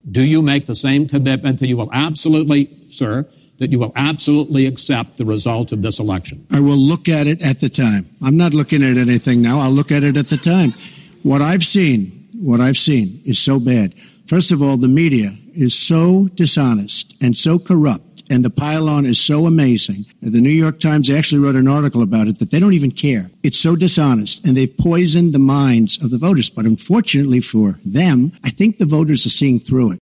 Do you make the same commitment that you will absolutely, sir, that you will absolutely accept the result of this election? I will look at it at the time. I'm not looking at anything now. I'll look at it at the time. What I've seen is so bad. First of all, the media is so dishonest and so corrupt, and the pile-on is so amazing. The New York Times actually wrote an article about it that they don't even care. It's so dishonest, and they've poisoned the minds of the voters. But unfortunately for them, I think the voters are seeing through it.